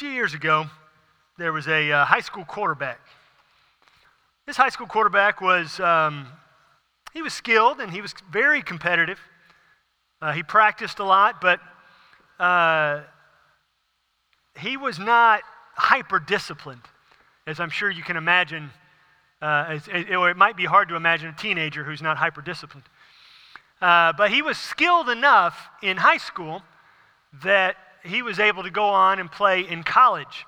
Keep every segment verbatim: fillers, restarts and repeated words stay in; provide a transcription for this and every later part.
few years ago, there was a uh, high school quarterback. This high school quarterback was, um, he was skilled and he was very competitive. Uh, he practiced a lot, but uh, he was not hyper-disciplined, as I'm sure you can imagine. Uh, it, or it might be hard to imagine a teenager who's not hyper-disciplined. Uh, but he was skilled enough in high school that he was able to go on and play in college.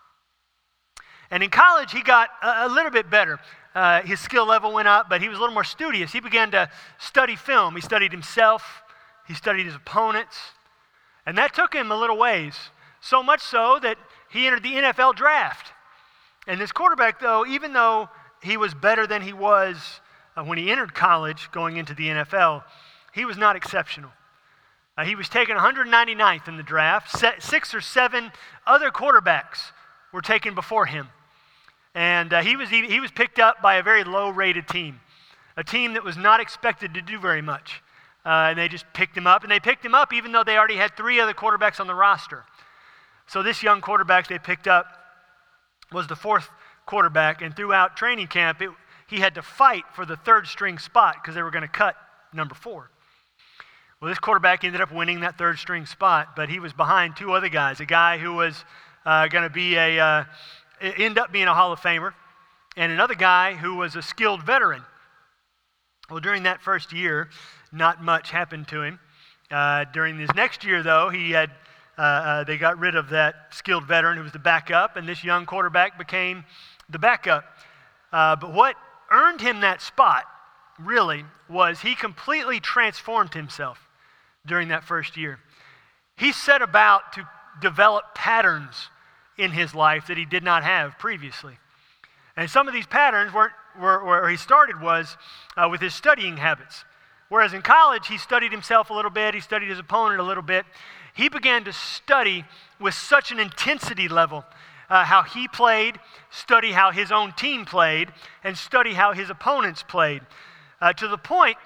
And in college, he got a, a little bit better. Uh, his skill level went up, but he was a little more studious. He began to study film. He studied himself. He studied his opponents. And that took him a little ways, so much so that he entered the N F L draft. And this quarterback, though, even though he was better than he was uh, when he entered college going into the N F L, he was not exceptional. Uh, he was taken one hundred ninety-ninth in the draft. Se- six or seven other quarterbacks were taken before him. And uh, he was he, he was picked up by a very low-rated team, a team that was not expected to do very much. Uh, and they just picked him up. And they picked him up even though they already had three other quarterbacks on the roster. So this young quarterback they picked up was the fourth quarterback. And throughout training camp, it, he had to fight for the third-string spot because they were going to cut number four. Well, this quarterback ended up winning that third-string spot, but he was behind two other guys, a guy who was uh, going to be a, uh, end up being a Hall of Famer, and another guy who was a skilled veteran. Well, during that first year, not much happened to him. Uh, during this next year, though, he had uh, uh, they got rid of that skilled veteran who was the backup, and this young quarterback became the backup. Uh, but what earned him that spot, really, was he completely transformed himself during that first year. He set about to develop patterns in his life that he did not have previously. And some of these patterns weren't, were, where he started was uh, with his studying habits. Whereas in college, he studied himself a little bit, he studied his opponent a little bit. He began to study with such an intensity level uh, how he played, study how his own team played, and study how his opponents played, uh, to the point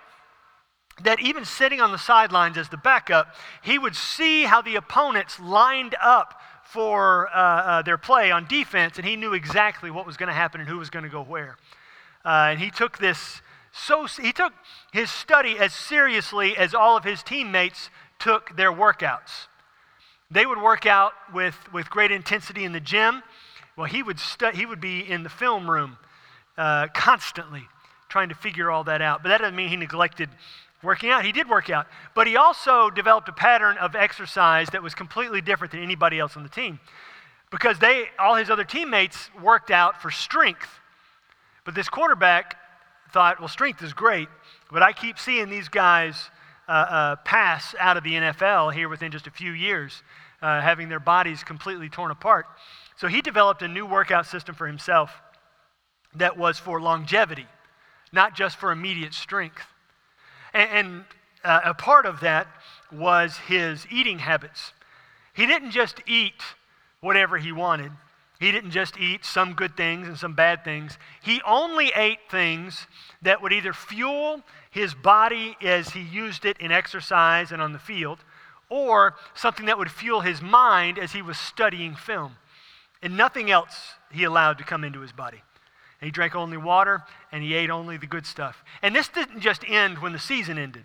that even sitting on the sidelines as the backup, he would see how the opponents lined up for uh, uh, their play on defense, and he knew exactly what was going to happen and who was going to go where. Uh, and he took this so he took his study as seriously as all of his teammates took their workouts. They would work out with, with great intensity in the gym. Well, he would stu- he would be in the film room uh, constantly trying to figure all that out. But that doesn't mean he neglected working out. He did work out. But he also developed a pattern of exercise that was completely different than anybody else on the team. Because they, all his other teammates worked out for strength. But this quarterback thought, well, strength is great, but I keep seeing these guys uh, uh, pass out of the N F L here within just a few years, uh, having their bodies completely torn apart. So he developed a new workout system for himself that was for longevity, not just for immediate strength. And, and uh, a part of that was his eating habits. He didn't just eat whatever he wanted. He didn't just eat some good things and some bad things. He only ate things that would either fuel his body as he used it in exercise and on the field, or something that would fuel his mind as he was studying film. And nothing else he allowed to come into his body. And he drank only water, and he ate only the good stuff. And this didn't just end when the season ended.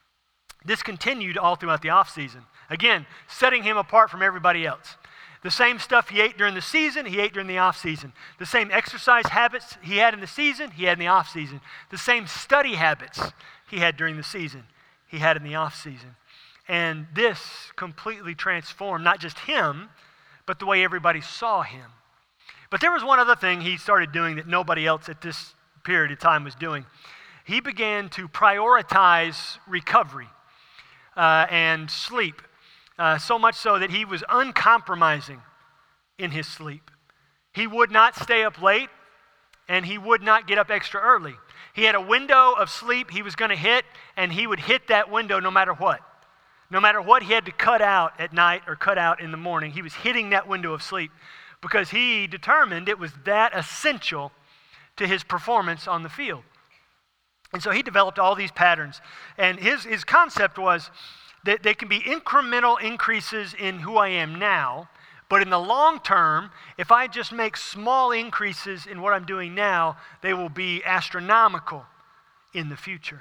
This continued all throughout the off season. Again, setting him apart from everybody else. The same stuff he ate during the season, he ate during the off season. The same exercise habits he had in the season, he had in the off season. The same study habits he had during the season, he had in the off season. And this completely transformed not just him, but the way everybody saw him. But there was one other thing he started doing that nobody else at this period of time was doing. He began to prioritize recovery uh, and sleep. Uh, so much so that he was uncompromising in his sleep. He would not stay up late, and he would not get up extra early. He had a window of sleep he was going to hit, and he would hit that window no matter what. No matter what he had to cut out at night or cut out in the morning, he was hitting that window of sleep because he determined it was that essential to his performance on the field. And so he developed all these patterns. And his, his concept was that there can be incremental increases in who I am now, But in the long term, if I just make small increases in what I'm doing now, they will be astronomical in the future.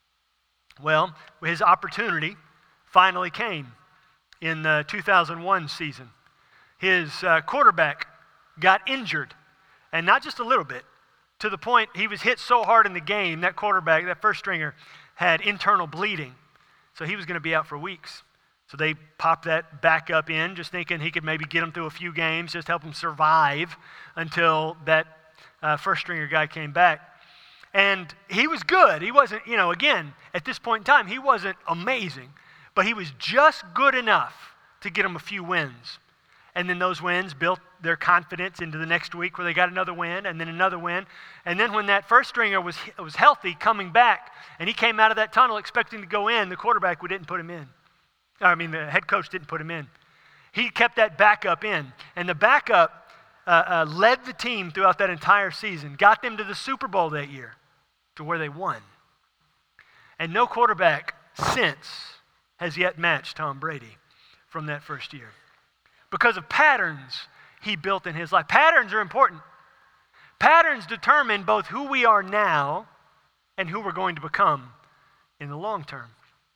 Well, his opportunity finally came in the two thousand one season. His uh, quarterback got injured, and not just a little bit, to the point he was hit so hard in the game, that quarterback, that first stringer, had internal bleeding. So he was going to be out for weeks. So they popped that back up in, just thinking he could maybe get him through a few games, just help him survive until that uh, first stringer guy came back. And he was good. He wasn't, you know, again, at this point in time, he wasn't amazing, but he was just good enough to get him a few wins. And then those wins built their confidence into the next week where they got another win and then another win. And then when that first stringer was, was healthy coming back and he came out of that tunnel expecting to go in, the quarterback didn't put him in. I mean, the head coach didn't put him in. He kept that backup in. And the backup uh, uh, led the team throughout that entire season, got them to the Super Bowl that year, to where they won. And no quarterback since has yet matched Tom Brady from that first year, because of patterns he built in his life. Patterns are important. Patterns determine both who we are now and who we're going to become in the long term.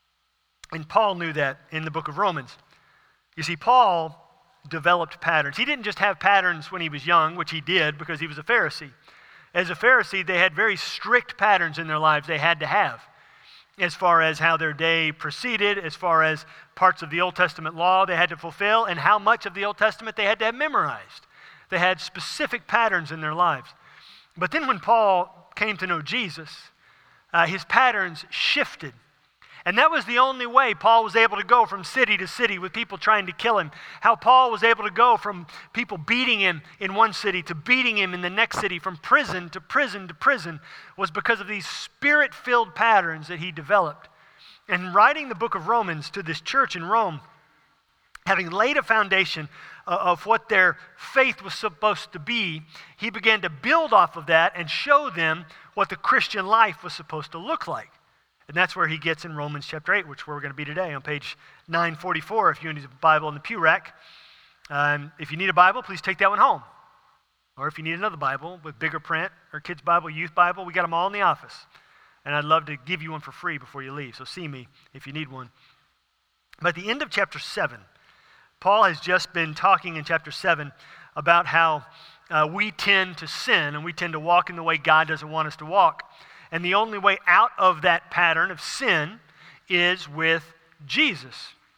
And Paul knew that in the book of Romans. You see, Paul developed patterns. He didn't just have patterns when he was young, which he did because he was a Pharisee. As a Pharisee, they had very strict patterns in their lives they had to have, as far as how their day proceeded, as far as parts of the Old Testament law they had to fulfill, and how much of the Old Testament they had to have memorized. They had specific patterns in their lives. But then when Paul came to know Jesus, uh, his patterns shifted. And that was the only way Paul was able to go from city to city with people trying to kill him. How Paul was able to go from people beating him in one city to beating him in the next city, from prison to prison to prison, was because of these spirit-filled patterns that he developed. And writing the book of Romans to this church in Rome, having laid a foundation uh, of what their faith was supposed to be, he began to build off of that and show them what the Christian life was supposed to look like. And that's where he gets in Romans chapter eight, which is where we're going to be today on page nine forty-four if you need a Bible in the pew rack. Um, if you need a Bible, please take that one home. Or if you need another Bible with bigger print, or kids' Bible, youth Bible, we got them all in the office. And I'd love to give you one for free before you leave, so see me if you need one. But at the end of chapter seven, Paul has just been talking in chapter seven about how uh, we tend to sin and we tend to walk in the way God doesn't want us to walk. And the only way out of that pattern of sin is with Jesus.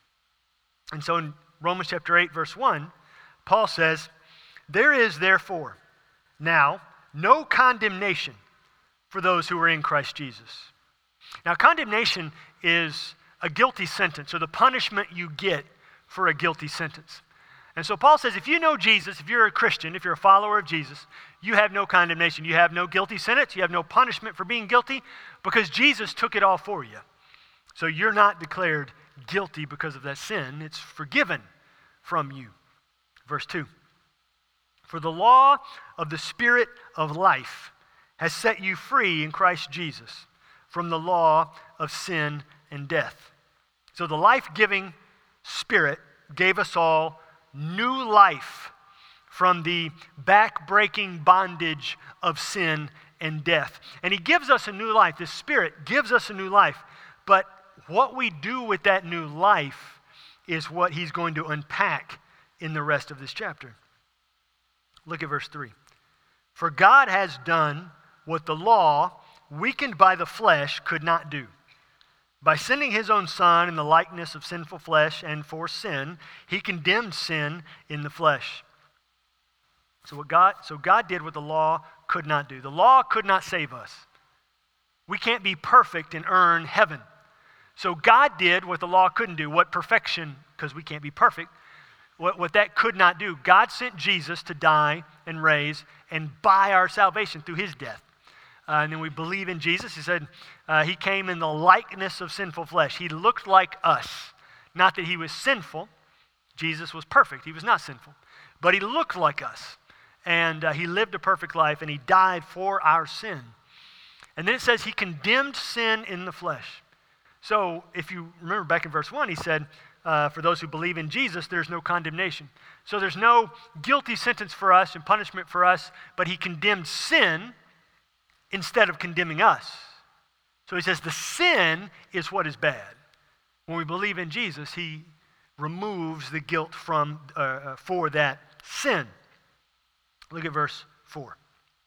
And so in Romans chapter eight, verse one, Paul says, "There is therefore now no condemnation for those who are in Christ Jesus." Now, condemnation is a guilty sentence, or the punishment you get for a guilty sentence. And so Paul says, if you know Jesus, if you're a Christian, if you're a follower of Jesus, you have no condemnation. You have no guilty sentence. You have no punishment for being guilty because Jesus took it all for you. So you're not declared guilty because of that sin. It's forgiven from you. Verse two, "For the law of the Spirit of life has set you free in Christ Jesus from the law of sin and death." So the life-giving Spirit gave us all new life from the back-breaking bondage of sin and death. And he gives us a new life. The Spirit gives us a new life. But what we do with that new life is what he's going to unpack in the rest of this chapter. Look at verse three. "For God has done what the law, weakened by the flesh, could not do. By sending his own Son in the likeness of sinful flesh, and for sin, he condemned sin in the flesh." So what God, so God did what the law could not do. The law could not save us. We can't be perfect and earn heaven. So God did what the law couldn't do, what perfection, because we can't be perfect, what, what that could not do. God sent Jesus to die and raise and buy our salvation through his death. Uh, and then we believe in Jesus. He said uh, he came in the likeness of sinful flesh. He looked like us. Not that he was sinful. Jesus was perfect. He was not sinful. But he looked like us. And uh, he lived a perfect life, and he died for our sin. And then it says he condemned sin in the flesh. So if you remember back in verse one, he said, uh, for those who believe in Jesus, there's no condemnation. So there's no guilty sentence for us and punishment for us, but he condemned sin instead of condemning us. So he says the sin is what is bad. When we believe in Jesus, he removes the guilt from uh, uh, for that sin. Look at verse four.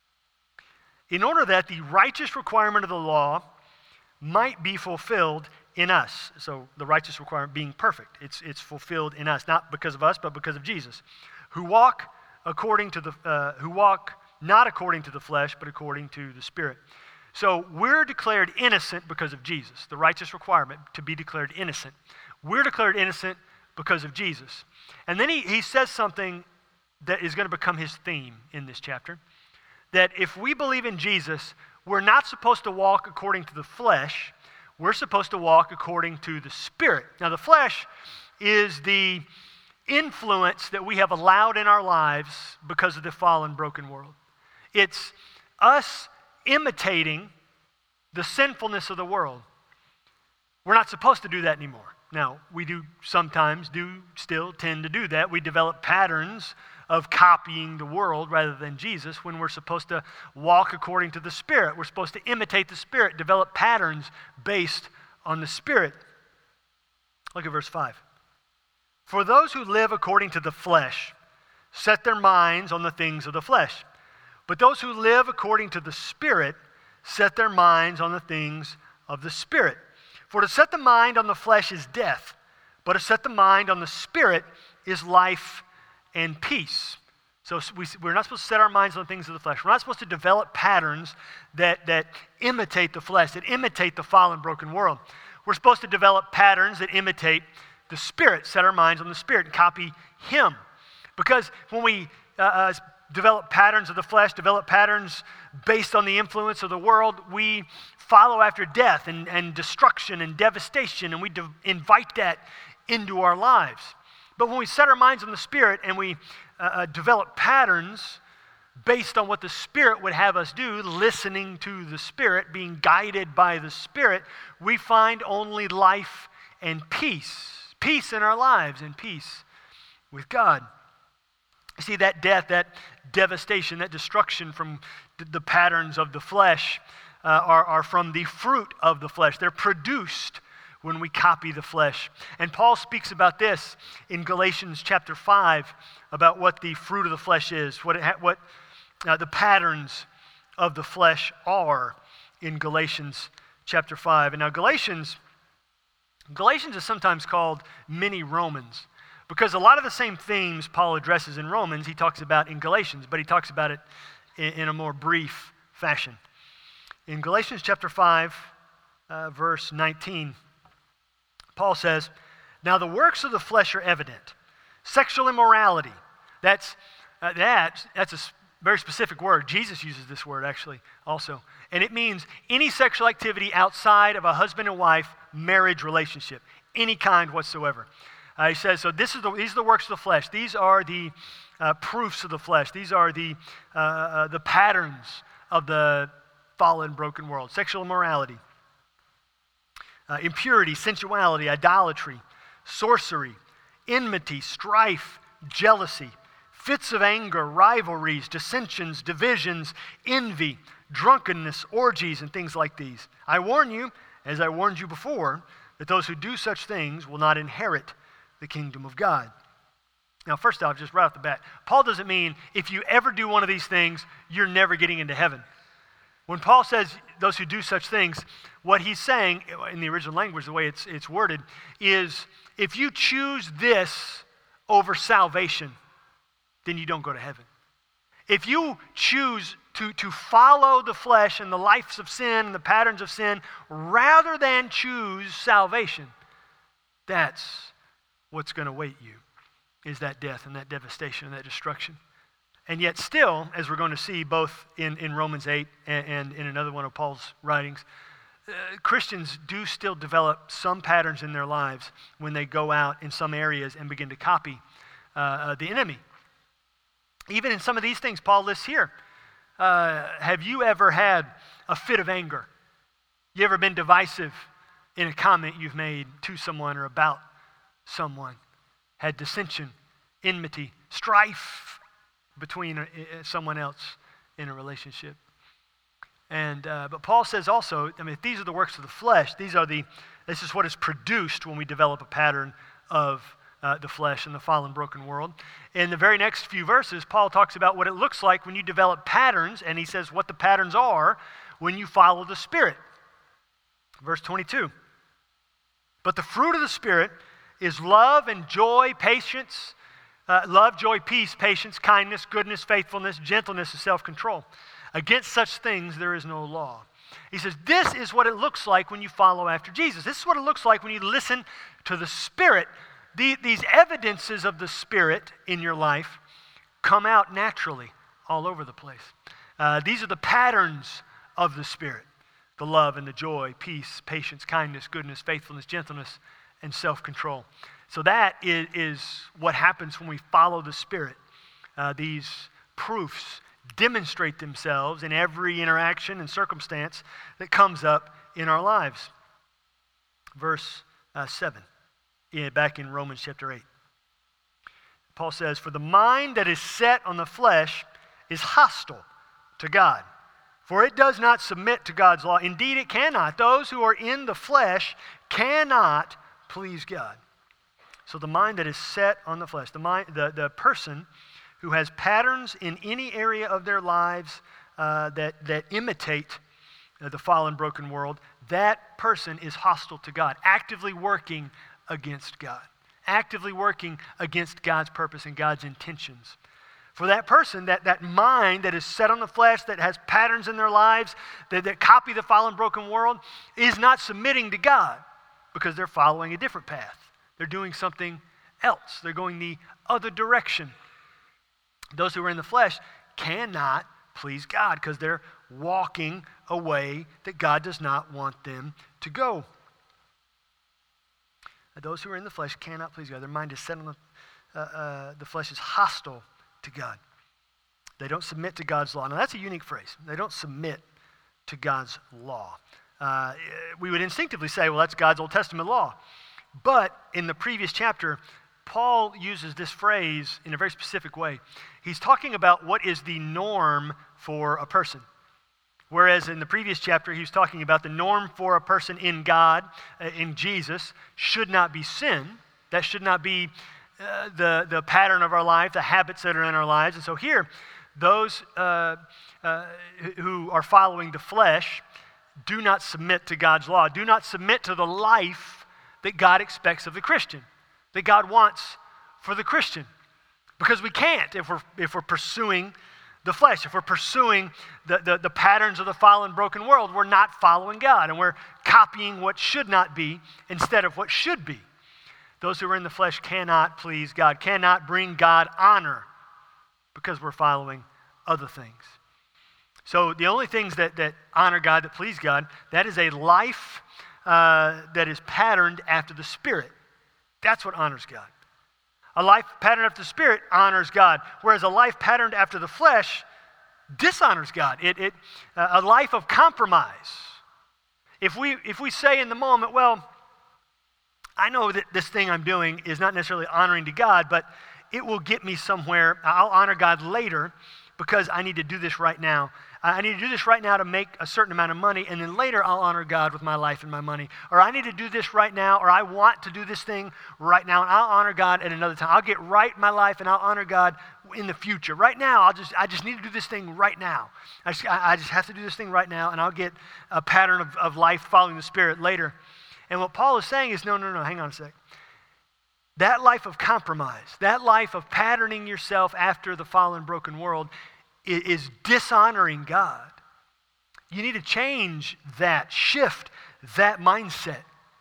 In order that the righteous requirement of the law might be fulfilled in us. So the righteous requirement being perfect. It's, it's fulfilled in us, not because of us, but because of Jesus. Who walk according to the, uh, who walk not according to the flesh, but according to the Spirit. So we're declared innocent because of Jesus. The righteous requirement to be declared innocent. We're declared innocent because of Jesus. And then he, he says something that is going to become his theme in this chapter. That if we believe in Jesus, we're not supposed to walk according to the flesh. We're supposed to walk according to the Spirit. Now, the flesh is the influence that we have allowed in our lives because of the fallen, broken world. It's us imitating the sinfulness of the world. We're not supposed to do that anymore. Now, we do sometimes do still tend to do that. We develop patterns of copying the world rather than Jesus when we're supposed to walk according to the Spirit. We're supposed to imitate the Spirit, develop patterns based on the Spirit. Look at verse five. For those who live according to the flesh set their minds on the things of the flesh. But those who live according to the Spirit set their minds on the things of the Spirit. For to set the mind on the flesh is death, but to set the mind on the Spirit is life and peace. So we, we're not supposed to set our minds on the things of the flesh. We're not supposed to develop patterns that, that imitate the flesh, that imitate the fallen, broken world. We're supposed to develop patterns that imitate the Spirit, set our minds on the Spirit and copy Him. Because when we uh, uh, develop patterns of the flesh, develop patterns based on the influence of the world, we follow after death and, and destruction and devastation, and we de- invite that into our lives. But when we set our minds on the Spirit and we uh, uh, develop patterns based on what the Spirit would have us do, listening to the Spirit, being guided by the Spirit, we find only life and peace. Peace in our lives and peace with God. You see, that death, that devastation, that destruction from the patterns of the flesh uh, are, are from the fruit of the flesh. They're produced when we copy the flesh. And Paul speaks about this in Galatians chapter five, about what the fruit of the flesh is, what, it ha- what uh, the patterns of the flesh are in Galatians chapter five. And now Galatians, Galatians is sometimes called mini Romans, because a lot of the same themes Paul addresses in Romans, he talks about in Galatians, but he talks about it in, in a more brief fashion. In Galatians chapter five, uh, verse nineteen, Paul says, now the works of the flesh are evident. Sexual immorality, that's, uh, that, that's a very specific word. Jesus uses this word actually also. And it means any sexual activity outside of a husband and wife marriage relationship, any kind whatsoever. Uh, he says, so this is the, these are the works of the flesh. These are the uh, proofs of the flesh. These are the, uh, uh, the patterns of the fallen, broken world. Sexual immorality, uh, impurity, sensuality, idolatry, sorcery, enmity, strife, jealousy, fits of anger, rivalries, dissensions, divisions, envy, drunkenness, orgies, and things like these. I warn you, as I warned you before, that those who do such things will not inherit the kingdom of God. Now, first off, just right off the bat, Paul doesn't mean if you ever do one of these things, you're never getting into heaven. When Paul says those who do such things, what he's saying in the original language, the way it's, it's worded, is if you choose this over salvation, then you don't go to heaven. If you choose to, to follow the flesh and the lives of sin and the patterns of sin rather than choose salvation, that's what's going to await you, is that death and that devastation and that destruction. And yet still, as we're going to see both in, in Romans eight and, and in another one of Paul's writings, uh, Christians do still develop some patterns in their lives when they go out in some areas and begin to copy uh, uh, the enemy. Even in some of these things Paul lists here. Uh, have you ever had a fit of anger? You ever been divisive in a comment you've made to someone or about someone, had dissension, enmity, strife between uh, someone else in a relationship. And uh, but Paul says also, I mean, if these are the works of the flesh, these are the, this is what is produced when we develop a pattern of uh, the flesh in the fallen, broken world. In the very next few verses, Paul talks about what it looks like when you develop patterns, and he says what the patterns are when you follow the Spirit. Verse twenty-two. But the fruit of the Spirit is love and joy, patience, uh, love, joy, peace, patience, kindness, goodness, faithfulness, gentleness, and self-control. Against such things there is no law. He says, this is what it looks like when you follow after Jesus. This is what it looks like when you listen to the Spirit. The, these evidences of the Spirit in your life come out naturally all over the place. Uh, these are the patterns of the Spirit. The love and the joy, peace, patience, kindness, goodness, faithfulness, gentleness, and self-control. So that is, is what happens when we follow the Spirit. Uh, these proofs demonstrate themselves in every interaction and circumstance that comes up in our lives. Verse uh, seven, yeah, back in Romans chapter eight. Paul says, for the mind that is set on the flesh is hostile to God, for it does not submit to God's law. Indeed, it cannot. Those who are in the flesh cannot please God. So the mind that is set on the flesh, the mind, the, the person who has patterns in any area of their lives uh, that, that imitate uh, the fallen, broken world, that person is hostile to God, actively working against God, actively working against God's purpose and God's intentions. For that person, that, that mind that is set on the flesh, that has patterns in their lives, that, that copy the fallen, broken world, is not submitting to God because they're following a different path. They're doing something else. They're going the other direction. Those who are in the flesh cannot please God because they're walking a way that God does not want them to go. Those who are in the flesh cannot please God. Their mind is set on the, uh, uh, the flesh is hostile to God. They don't submit to God's law. Now that's a unique phrase. They don't submit to God's law. Uh, we would instinctively say, well, that's God's Old Testament law. But in the previous chapter, Paul uses this phrase in a very specific way. He's talking about what is the norm for a person. Whereas in the previous chapter, he was talking about the norm for a person in God, uh, in Jesus, should not be sin. That should not be uh, the, the pattern of our life, the habits that are in our lives. And so here, those uh, uh, who are following the flesh do not submit to God's law, do not submit to the life that God expects of the Christian, that God wants for the Christian. Because we can't if we're, if we're pursuing the flesh. If we're pursuing the, the, the patterns of the fallen, broken world, we're not following God, and we're copying what should not be instead of what should be. Those who are in the flesh cannot please God, cannot bring God honor because we're following other things. So the only things that, that honor God, that please God, that is a life uh, that is patterned after the Spirit. That's what honors God. A life patterned after the Spirit honors God, whereas a life patterned after the flesh dishonors God. It, it, uh, a life of compromise. If we, if we say in the moment, well, I know that this thing I'm doing is not necessarily honoring to God, but it will get me somewhere. I'll honor God later because I need to do this right now. I need to do this right now to make a certain amount of money, and then later I'll honor God with my life and my money. Or I need to do this right now, or I want to do this thing right now, and I'll honor God at another time. I'll get right in my life, and I'll honor God in the future. Right now, I'll just I just need to do this thing right now. I just, I just have to do this thing right now, and I'll get a pattern of, of life following the Spirit later. And what Paul is saying is, no, no, no, hang on a sec. That life of compromise, that life of patterning yourself after the fallen, broken world is dishonoring God. You need to change that, shift that mindset.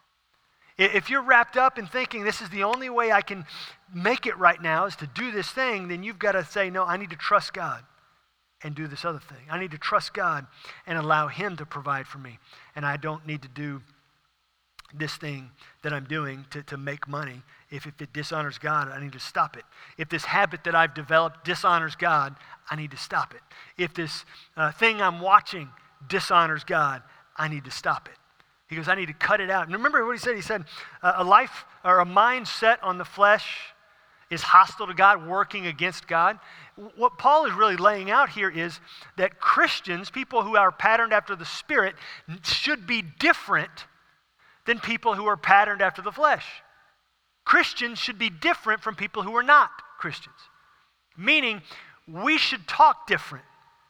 If you're wrapped up in thinking this is the only way I can make it right now is to do this thing, then you've got to say, no, I need to trust God and do this other thing. I need to trust God and allow Him to provide for me. And I don't need to do this thing that I'm doing to, to make money. If, if it dishonors God, I need to stop it. If this habit that I've developed dishonors God, I need to stop it. If this uh, thing I'm watching dishonors God, I need to stop it. He goes, I need to cut it out. And remember what he said? He said, uh, a life or a mind set on the flesh is hostile to God, working against God. What Paul is really laying out here is that Christians, people who are patterned after the Spirit, should be different than people who are patterned after the flesh. Christians should be different from people who are not Christians. Meaning, we should talk different.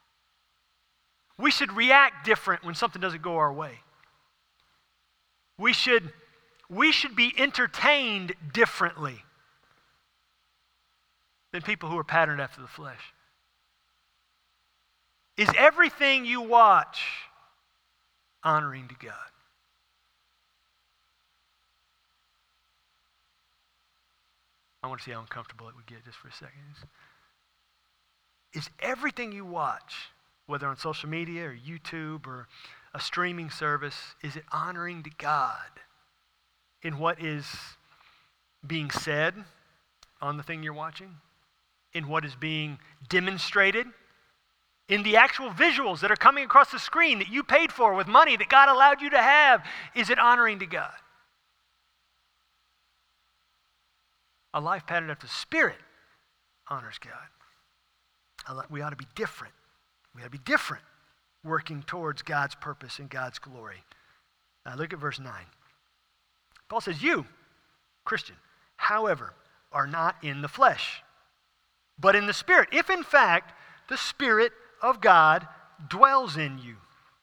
We should react different when something doesn't go our way. We should, we should be entertained differently than people who are patterned after the flesh. Is everything you watch honoring to God? I want to see how uncomfortable it would get just for a second. Is everything you watch, whether on social media or YouTube or a streaming service, is it honoring to God in what is being said on the thing you're watching? In what is being demonstrated? In the actual visuals that are coming across the screen that you paid for with money that God allowed you to have, is it honoring to God? A life patterned after the Spirit honors God. We ought to be different. We ought to be different, working towards God's purpose and God's glory. Now look at verse nine. Paul says, you, Christian, however, are not in the flesh, but in the Spirit, if in fact the Spirit of God dwells in you.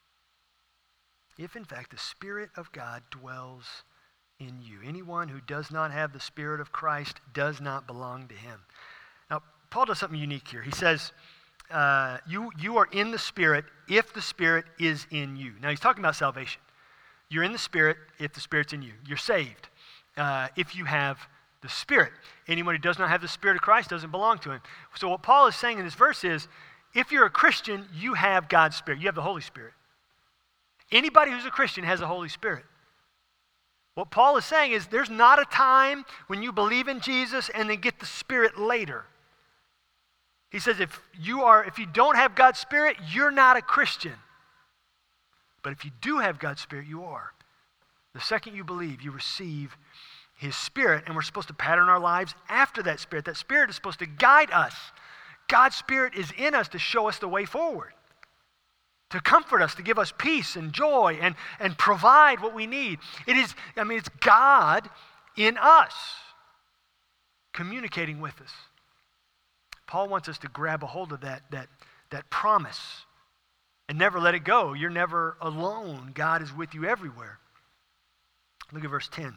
If in fact the Spirit of God dwells in you. Anyone who does not have the Spirit of Christ does not belong to him. Now, Paul does something unique here. He says, uh, you, you are in the Spirit if the Spirit is in you. Now, he's talking about salvation. You're in the Spirit if the Spirit's in you. You're saved uh, if you have the Spirit. Anyone who does not have the Spirit of Christ doesn't belong to him. So what Paul is saying in this verse is, if you're a Christian, you have God's Spirit. You have the Holy Spirit. Anybody who's a Christian has the Holy Spirit. What Paul is saying is there's not a time when you believe in Jesus and then get the Spirit later. He says if you are, if you don't have God's Spirit, you're not a Christian. But if you do have God's Spirit, you are. The second you believe, you receive His Spirit, and we're supposed to pattern our lives after that Spirit. That Spirit is supposed to guide us. God's Spirit is in us to show us the way forward, to comfort us, to give us peace and joy and, and provide what we need. It is, I mean, it's God in us communicating with us. Paul wants us to grab a hold of that, that, that promise and never let it go. You're never alone. God is with you everywhere. Look at verse ten.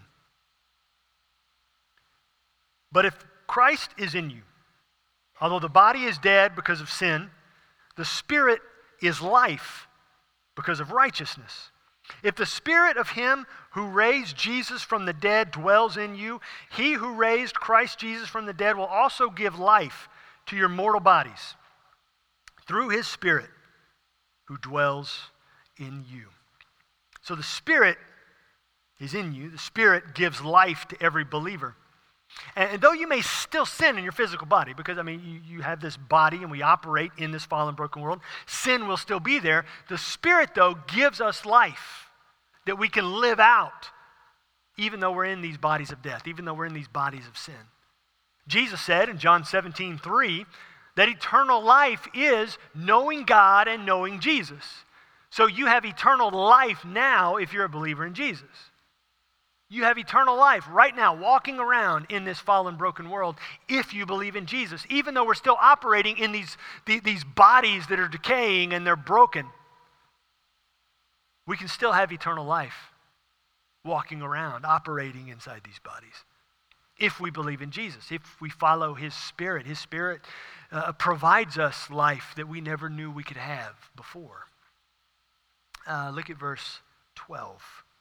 But if Christ is in you, although the body is dead because of sin, the Spirit is life because of righteousness. If the Spirit of Him who raised Jesus from the dead dwells in you, He who raised Christ Jesus from the dead will also give life to your mortal bodies through His Spirit who dwells in you. So the Spirit is in you. The Spirit gives life to every believer. And, and though you may still sin in your physical body, because, I mean, you, you have this body and we operate in this fallen, broken world, sin will still be there. The Spirit, though, gives us life that we can live out even though we're in these bodies of death, even though we're in these bodies of sin. Jesus said in John seventeen three that eternal life is knowing God and knowing Jesus. So you have eternal life now if you're a believer in Jesus. You have eternal life right now walking around in this fallen, broken world if you believe in Jesus. Even though we're still operating in these, these bodies that are decaying and they're broken, we can still have eternal life walking around, operating inside these bodies. If we believe in Jesus, if we follow His Spirit. His Spirit uh, provides us life that we never knew we could have before. Uh, look at verse twelve.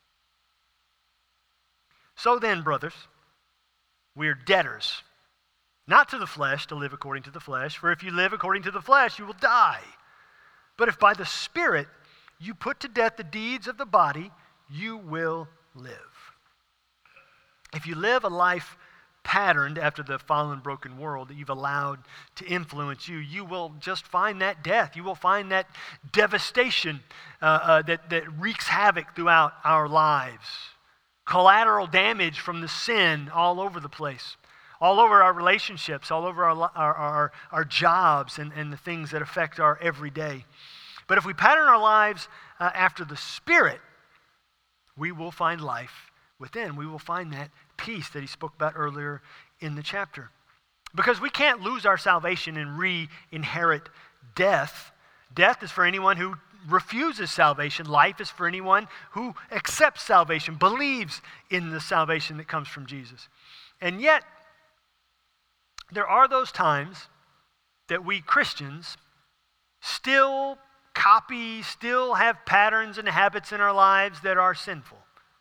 So then, brothers, we are debtors, not to the flesh, to live according to the flesh. For if you live according to the flesh, you will die. But if by the Spirit you put to death the deeds of the body, you will live. If you live a life patterned after the fallen, broken world that you've allowed to influence you, you will just find that death. You will find that devastation uh, uh, that, that wreaks havoc throughout our lives. Collateral damage from the sin all over the place, all over our relationships, all over our, our, our, our jobs and, and the things that affect our everyday. But if we pattern our lives uh, after the Spirit, we will find life within. We will find that peace that he spoke about earlier in the chapter. Because we can't lose our salvation and re-inherit death. Death is for anyone who refuses salvation. Life is for anyone who accepts salvation, believes in the salvation that comes from Jesus. And yet, there are those times that we Christians still copy, still have patterns and habits in our lives that are sinful.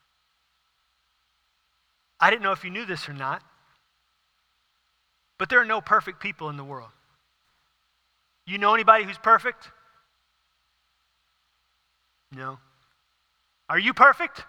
I didn't know if you knew this or not, but there are no perfect people in the world. You know anybody who's perfect? No. Are you perfect?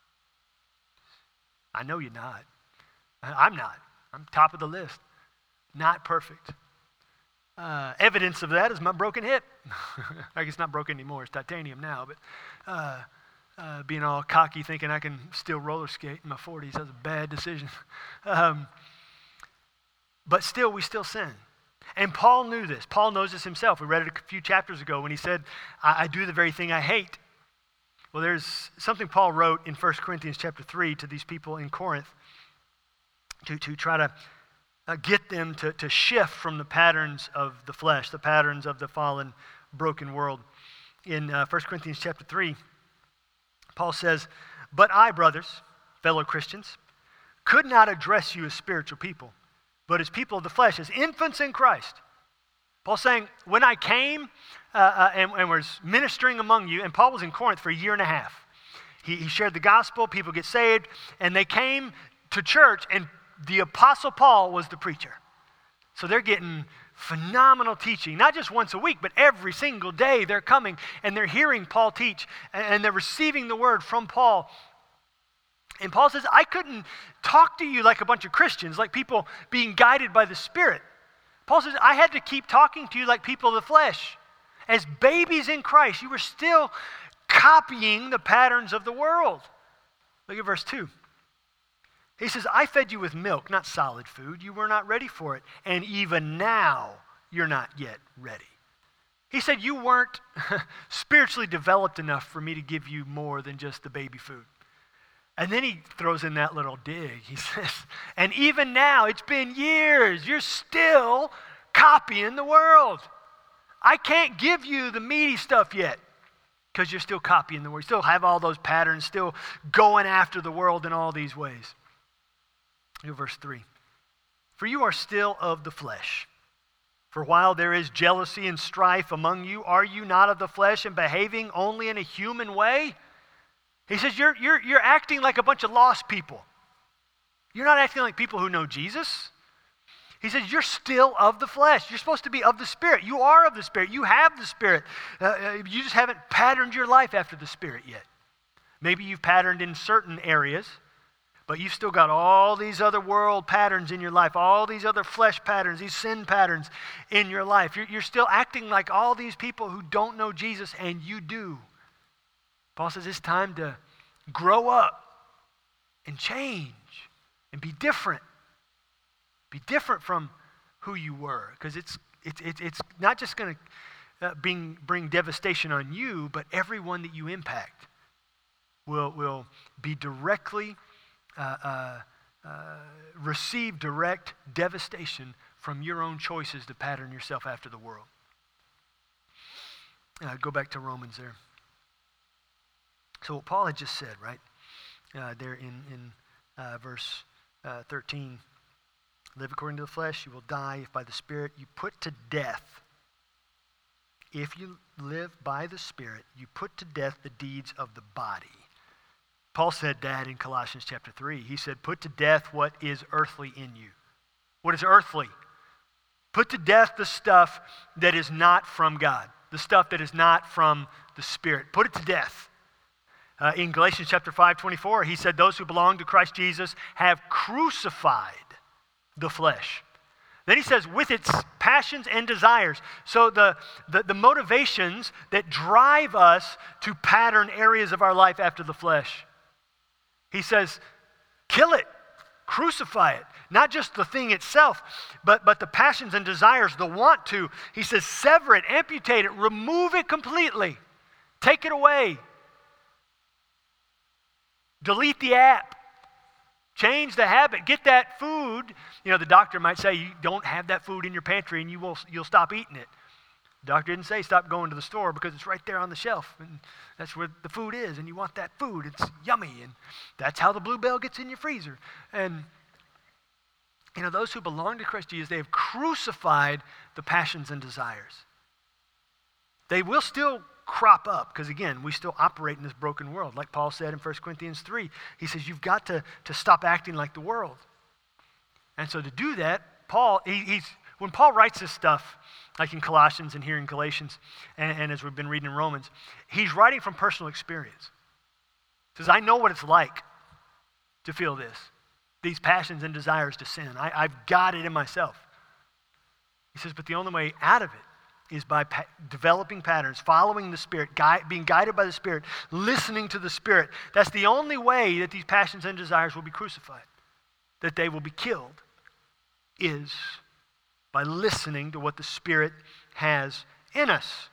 I know you're not. I'm not. I'm top of the list. Not perfect. Uh, evidence of that is my broken hip. I guess not broken anymore. It's titanium now, but uh, uh, being all cocky thinking I can still roller skate in my forties, that's a bad decision. Um, but still, we still sin. And Paul knew this. Paul knows this himself. We read it a few chapters ago when he said, I, I do the very thing I hate. Well, there's something Paul wrote in First Corinthians chapter three to these people in Corinth to, to try to uh, get them to, to shift from the patterns of the flesh, the patterns of the fallen, broken world. In uh, First Corinthians chapter three, Paul says, but I, brothers, fellow Christians, could not address you as spiritual people, but as people of the flesh, as infants in Christ. Paul's saying, when I came uh, uh, and, and was ministering among you, and Paul was in Corinth for a year and a half. He, he shared the gospel, people get saved, and they came to church, and the Apostle Paul was the preacher. So they're getting phenomenal teaching, not just once a week, but every single day they're coming, and they're hearing Paul teach, and, and they're receiving the word from Paul. And Paul says, I couldn't talk to you like a bunch of Christians, like people being guided by the Spirit. Paul says, I had to keep talking to you like people of the flesh. As babies in Christ, you were still copying the patterns of the world. Look at verse two. He says, I fed you with milk, not solid food. You were not ready for it. And even now, you're not yet ready. He said, you weren't spiritually developed enough for me to give you more than just the baby food. And then he throws in that little dig. He says, and even now, it's been years, you're still copying the world. I can't give you the meaty stuff yet because you're still copying the world. You still have all those patterns, still going after the world in all these ways. Look at verse three. For you are still of the flesh. For while there is jealousy and strife among you, are you not of the flesh and behaving only in a human way? He says, you're, you're, you're acting like a bunch of lost people. You're not acting like people who know Jesus. He says, you're still of the flesh. You're supposed to be of the Spirit. You are of the Spirit. You have the Spirit. Uh, you just haven't patterned your life after the Spirit yet. Maybe you've patterned in certain areas, but you've still got all these other world patterns in your life, all these other flesh patterns, these sin patterns in your life. You're, you're still acting like all these people who don't know Jesus, and you do. Paul says it's time to grow up and change and be different. Be different from who you were, because it's, it's, it's, it's not just going to uh, bring, bring devastation on you, but everyone that you impact will, will be directly, uh, uh, uh, receive direct devastation from your own choices to pattern yourself after the world. Uh, go back to Romans there. So what Paul had just said, right, uh, there in, in uh, verse uh, thirteen, live according to the flesh, you will die. If by the Spirit you put to death, if you live by the Spirit, you put to death the deeds of the body. Paul said that in Colossians chapter three. He said, put to death what is earthly in you. What is earthly? Put to death the stuff that is not from God, the stuff that is not from the Spirit. Put it to death. Uh, in Galatians chapter five, twenty-four, he said, those who belong to Christ Jesus have crucified the flesh. Then he says, with its passions and desires. So the, the, the motivations that drive us to pattern areas of our life after the flesh. He says, kill it, crucify it. Not just the thing itself, but, but the passions and desires, the want to. He says, sever it, amputate it, remove it completely. Take it away. Delete the app. Change the habit. Get that food. You know, the doctor might say, you don't have that food in your pantry and you will, you'll stop eating it. The doctor didn't say stop going to the store because it's right there on the shelf and that's where the food is and you want that food. It's yummy and that's how the Blue Bell gets in your freezer. And, you know, those who belong to Christ Jesus, they have crucified the passions and desires. They will still crop up because, again, we still operate in this broken world. Like Paul said in First Corinthians three, he says you've got to, to stop acting like the world. And so to do that, Paul, he, he's when Paul writes this stuff, like in Colossians and here in Galatians, and, and as we've been reading in Romans, he's writing from personal experience. He says, I know what it's like to feel this, these passions and desires to sin. I, I've got it in myself. He says, but the only way out of it is by pa- developing patterns, following the Spirit, gui- being guided by the Spirit, listening to the Spirit. That's the only way that these passions and desires will be crucified, that they will be killed, is by listening to what the Spirit has in us,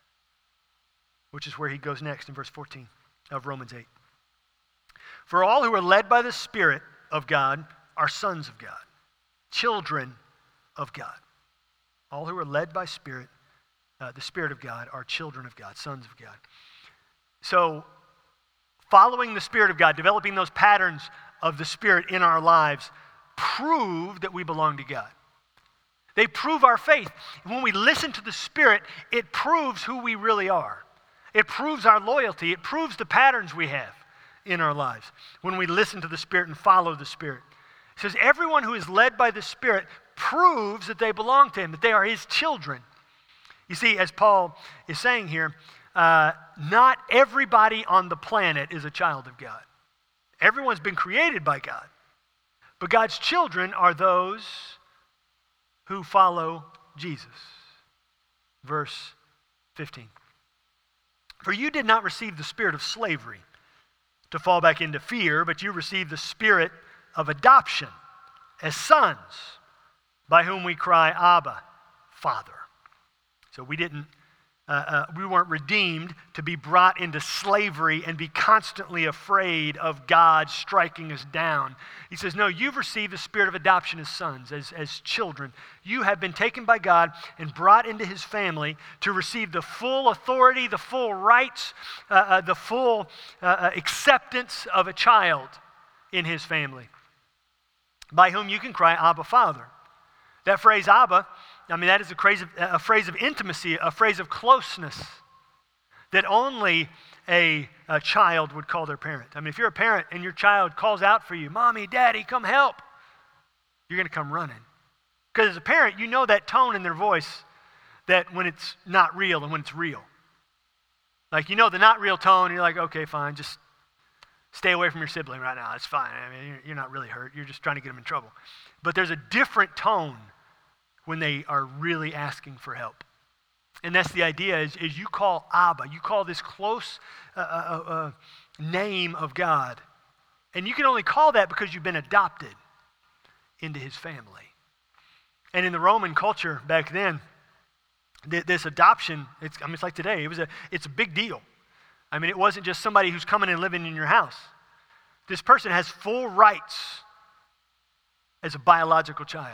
which is where he goes next in verse fourteen of Romans eight. For all who are led by the Spirit of God are sons of God, children of God. All who are led by Spirit, uh, the Spirit of God, are children of God, sons of God. So, following the Spirit of God, developing those patterns of the Spirit in our lives, prove that we belong to God. They prove our faith. When we listen to the Spirit, it proves who we really are. It proves our loyalty. It proves the patterns we have in our lives when we listen to the Spirit and follow the Spirit. It says everyone who is led by the Spirit proves that they belong to him, that they are his children. You see, as Paul is saying here, uh, not everybody on the planet is a child of God. Everyone's been created by God. But God's children are those who follow Jesus. Verse fifteen. For you did not receive the spirit of slavery to fall back into fear, but you received the spirit of adoption as sons, by whom we cry, Abba, Father. So we didn't, uh, uh, we weren't redeemed to be brought into slavery and be constantly afraid of God striking us down. He says, no, you've received the spirit of adoption as sons, as, as children. You have been taken by God and brought into his family to receive the full authority, the full rights, uh, uh, the full uh, uh, acceptance of a child in his family, by whom you can cry, Abba, Father. That phrase, Abba, I mean, that is a phrase, of, a phrase of intimacy, a phrase of closeness that only a, a child would call their parent. I mean, if you're a parent and your child calls out for you, Mommy, Daddy, come help, you're going to come running. Because as a parent, you know that tone in their voice, that when it's not real and when it's real. Like, you know the not real tone, and you're like, okay, fine, just stay away from your sibling right now. It's fine. I mean, you're, you're not really hurt. You're just trying to get them in trouble. But there's a different tone when they are really asking for help. And that's the idea, is, is you call Abba, you call this close uh, uh, uh, name of God. And you can only call that because you've been adopted into his family. And in the Roman culture back then, th- this adoption, it's, I mean, it's like today, it was a, it's a big deal. I mean, it wasn't just somebody who's coming and living in your house. This person has full rights as a biological child.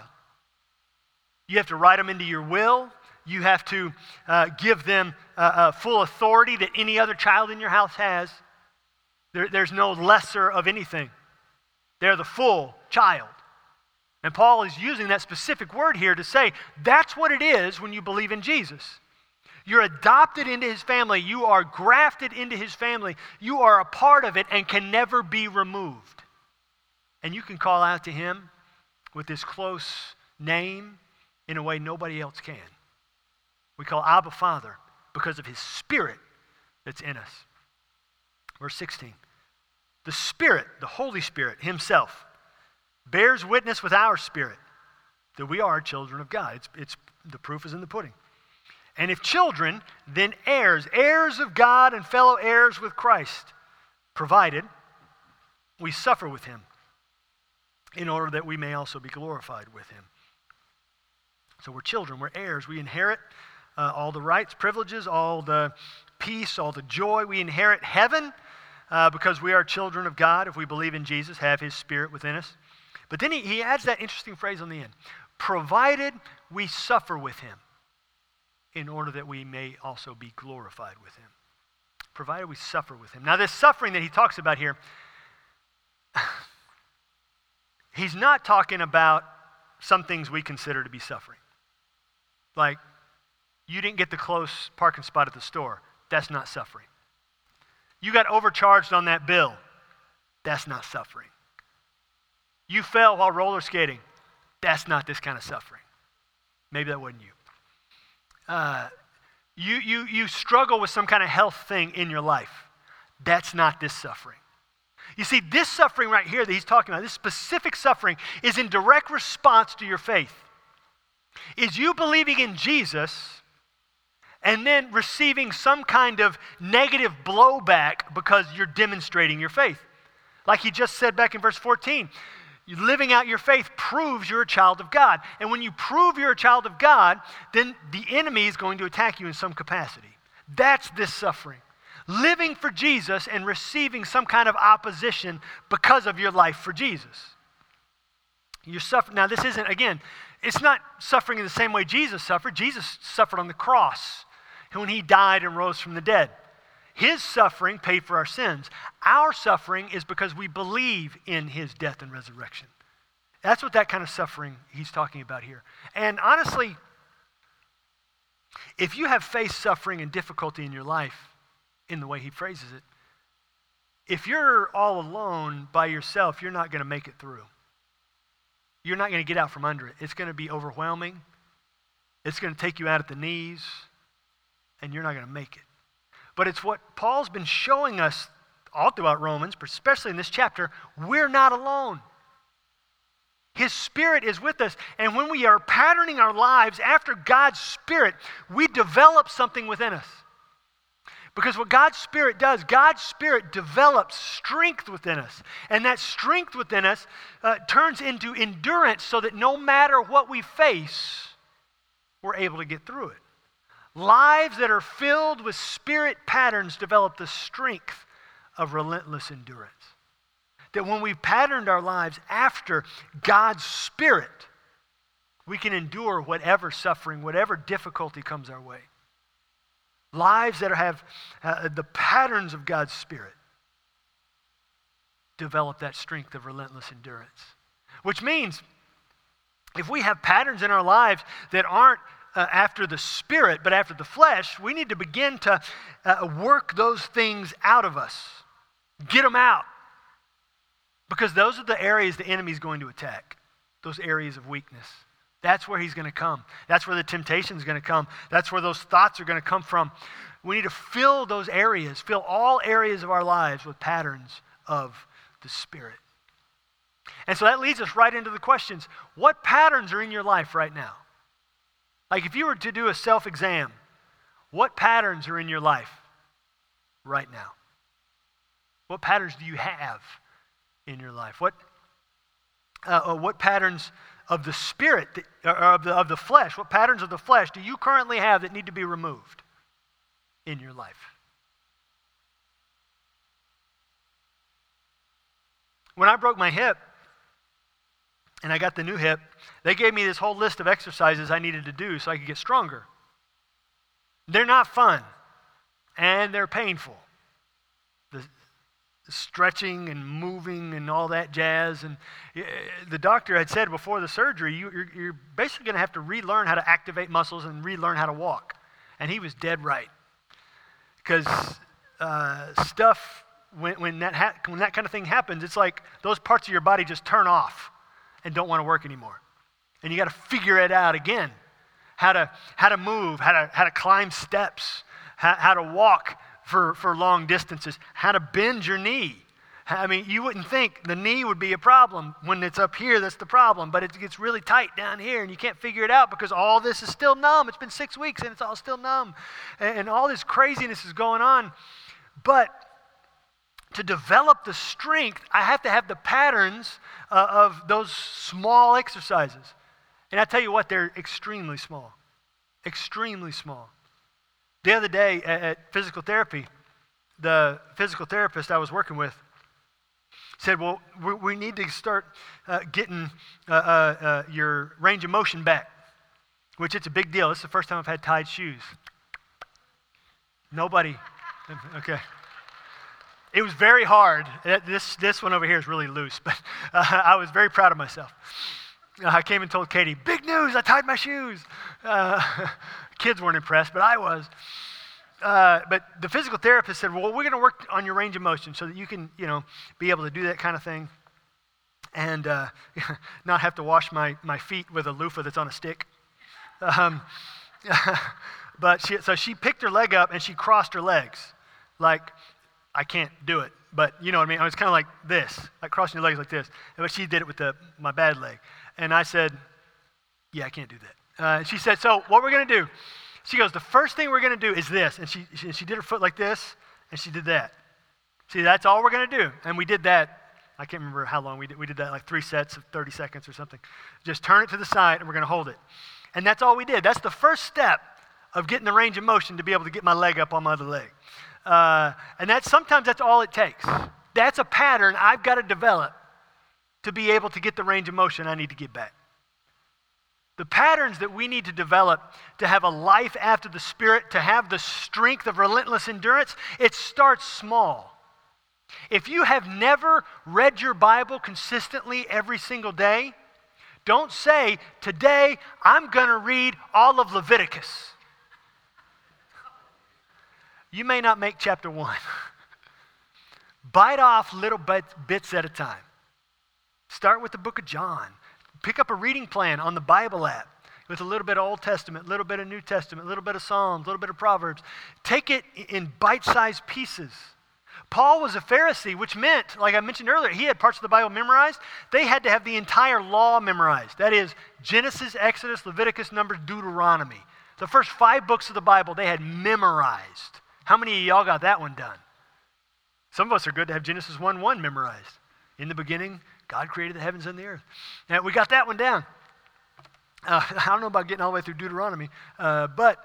You have to write them into your will. You have to uh, give them uh, uh, full authority that any other child in your house has. There, there's no lesser of anything. They're the full child. And Paul is using that specific word here to say that's what it is when you believe in Jesus. You're adopted into his family. You are grafted into his family. You are a part of it and can never be removed. And you can call out to him with this close name in a way nobody else can. We call Abba Father because of his Spirit that's in us. Verse sixteen. The Spirit, the Holy Spirit himself, bears witness with our spirit that we are children of God. It's, it's, the proof is in the pudding. And if children, then heirs, heirs of God and fellow heirs with Christ, provided we suffer with him in order that we may also be glorified with him. So we're children, we're heirs. We inherit uh, all the rights, privileges, all the peace, all the joy. We inherit heaven uh, because we are children of God if we believe in Jesus, have his Spirit within us. But then he, he adds that interesting phrase on the end. Provided we suffer with him in order that we may also be glorified with him. Provided we suffer with him. Now this suffering that he talks about here, he's not talking about some things we consider to be suffering. Like, you didn't get the close parking spot at the store. That's not suffering. You got overcharged on that bill. That's not suffering. You fell while roller skating. That's not this kind of suffering. Maybe that wasn't you. Uh, you, you, you struggle with some kind of health thing in your life. That's not this suffering. You see, this suffering right here that he's talking about, this specific suffering, is in direct response to your faith. Is you believing in Jesus and then receiving some kind of negative blowback because you're demonstrating your faith. Like he just said back in verse fourteen, living out your faith proves you're a child of God. And when you prove you're a child of God, then the enemy is going to attack you in some capacity. That's this suffering. Living for Jesus and receiving some kind of opposition because of your life for Jesus. You're suffering. Now, this isn't, again, it's not suffering in the same way Jesus suffered. Jesus suffered on the cross when he died and rose from the dead. His suffering paid for our sins. Our suffering is because we believe in his death and resurrection. That's what that kind of suffering he's talking about here. And honestly, if you have faced suffering and difficulty in your life, in the way he phrases it, if you're all alone by yourself, you're not going to make it through. You're not going to get out from under it. It's going to be overwhelming. It's going to take you out at the knees, and you're not going to make it. But it's what Paul's been showing us all throughout Romans, but especially in this chapter. We're not alone. His Spirit is with us, and when we are patterning our lives after God's Spirit, we develop something within us. Because what God's Spirit does, God's Spirit develops strength within us. And that strength within us uh, turns into endurance so that no matter what we face, we're able to get through it. Lives that are filled with Spirit patterns develop the strength of relentless endurance. That when we've patterned our lives after God's Spirit, we can endure whatever suffering, whatever difficulty comes our way. Lives that have uh, the patterns of God's Spirit develop that strength of relentless endurance. Which means if we have patterns in our lives that aren't uh, after the Spirit but after the flesh, we need to begin to uh, work those things out of us. Get them out. Because those are the areas the enemy's going to attack. Those areas of weakness. That's where he's going to come. That's where the temptation is going to come. That's where those thoughts are going to come from. We need to fill those areas, fill all areas of our lives with patterns of the Spirit. And so that leads us right into the questions. What patterns are in your life right now? Like if you were to do a self-exam, what patterns are in your life right now? What patterns do you have in your life? What, uh, what patterns of the spirit, or of the, of the flesh, what patterns of the flesh do you currently have that need to be removed in your life? When I broke my hip and I got the new hip, they gave me this whole list of exercises I needed to do so I could get stronger. They're not fun and they're painful. The, stretching and moving and all that jazz. And the doctor had said before the surgery, you, you're, you're basically going to have to relearn how to activate muscles and relearn how to walk. And he was dead right. Because uh, stuff, when, when, that ha- when that kind of thing happens, it's like those parts of your body just turn off and don't want to work anymore. And you got to figure it out again. How to, how to move, how to, how to climb steps, how, how to walk for, for long distances, how to bend your knee, I mean, you wouldn't think the knee would be a problem when it's up here, that's the problem, but it gets really tight down here and you can't figure it out because all this is still numb. It's been six weeks and it's all still numb. And, and all this craziness is going on. But to develop the strength, I have to have the patterns uh, of those small exercises. And I tell you what, they're extremely small. Extremely small. The other day at, at physical therapy, the physical therapist I was working with said, well, we, we need to start uh, getting uh, uh, uh, your range of motion back, which it's a big deal. This is the first time I've had tied shoes. Nobody, okay. It was very hard. This, this one over here is really loose, but uh, I was very proud of myself. Uh, I came and told Katie, big news, I tied my shoes. Uh, kids weren't impressed, but I was. Uh, but the physical therapist said, well, we're going to work on your range of motion so that you can, you know, be able to do that kind of thing and uh, not have to wash my, my feet with a loofah that's on a stick. Um, but she, so she picked her leg up and she crossed her legs. Like, I can't do it, but you know what I mean? I was kind of like this, like crossing your legs like this. But she did it with the, my bad leg. And I said, yeah, I can't do that. Uh, and she said, so what we're going to do, she goes, the first thing we're going to do is this. And she, she, she did her foot like this, and she did that. See, that's all we're going to do. And we did that, I can't remember how long we did. We did that like three sets of thirty seconds or something. Just turn it to the side, and we're going to hold it. And that's all we did. That's the first step of getting the range of motion to be able to get my leg up on my other leg. Uh, and that's sometimes that's all it takes. That's a pattern I've got to develop to be able to get the range of motion I need to get back. The patterns that we need to develop to have a life after the Spirit, to have the strength of relentless endurance, it starts small. If you have never read your Bible consistently every single day, don't say, today I'm going to read all of Leviticus. You may not make chapter one. Bite off little bits at a time. Start with the book of John. Pick up a reading plan on the Bible app with a little bit of Old Testament, a little bit of New Testament, a little bit of Psalms, a little bit of Proverbs. Take it in bite-sized pieces. Paul was a Pharisee, which meant, like I mentioned earlier, he had parts of the Bible memorized. They had to have the entire law memorized. That is, Genesis, Exodus, Leviticus, Numbers, Deuteronomy. The first five books of the Bible they had memorized. How many of y'all got that one done? Some of us are good to have Genesis one one memorized. In the beginning, God created the heavens and the earth. Now, we got that one down. Uh, I don't know about getting all the way through Deuteronomy, uh, but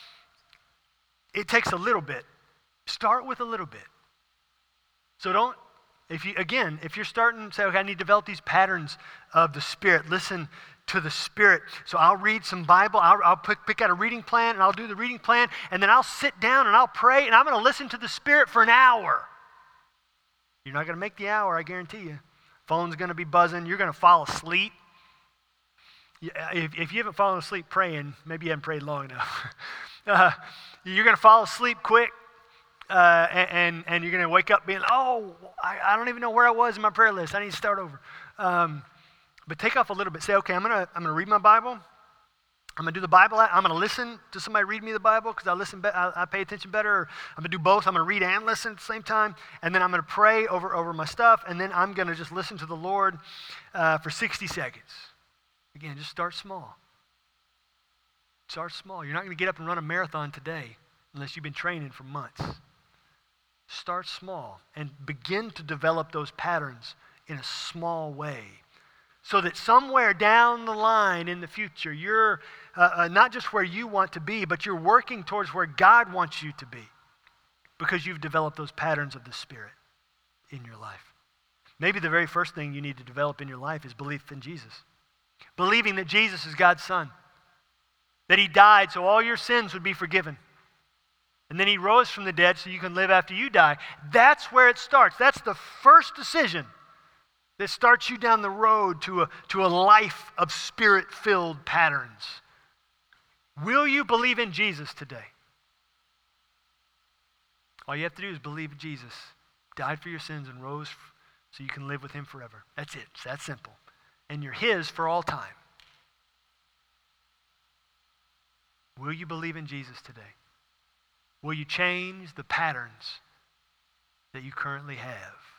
it takes a little bit. Start with a little bit. So don't, if you again, if you're starting to say, okay, I need to develop these patterns of the Spirit, listen to the Spirit. So I'll read some Bible, I'll, I'll pick, pick out a reading plan, and I'll do the reading plan, and then I'll sit down and I'll pray, and I'm going to listen to the Spirit for an hour. You're not going to make the hour, I guarantee you. Phone's going to be buzzing. You're going to fall asleep. If, if you haven't fallen asleep praying, maybe you haven't prayed long enough. uh, you're going to fall asleep quick, uh, and, and, and you're going to wake up being, oh, I, I don't even know where I was in my prayer list. I need to start over. Um, but take off a little bit. Say, okay, I'm going to I'm going to read my Bible. I'm going to do the Bible. I'm going to listen to somebody read me the Bible because I listen. Be- I, I pay attention better. Or I'm going to do both. I'm going to read and listen at the same time, and then I'm going to pray over over my stuff, and then I'm going to just listen to the Lord uh, for sixty seconds. Again, just start small. Start small. You're not going to get up and run a marathon today unless you've been training for months. Start small and begin to develop those patterns in a small way, so that somewhere down the line in the future, you're uh, uh, not just where you want to be, but you're working towards where God wants you to be because you've developed those patterns of the Spirit in your life. Maybe the very first thing you need to develop in your life is belief in Jesus. Believing that Jesus is God's Son, that He died so all your sins would be forgiven, and then He rose from the dead so you can live after you die. That's where it starts. That's the first decision that starts you down the road to a, to a life of Spirit-filled patterns. Will you believe in Jesus today? All you have to do is believe in Jesus, died for your sins and rose so you can live with Him forever. That's it. It's that simple. And you're His for all time. Will you believe in Jesus today? Will you change the patterns that you currently have?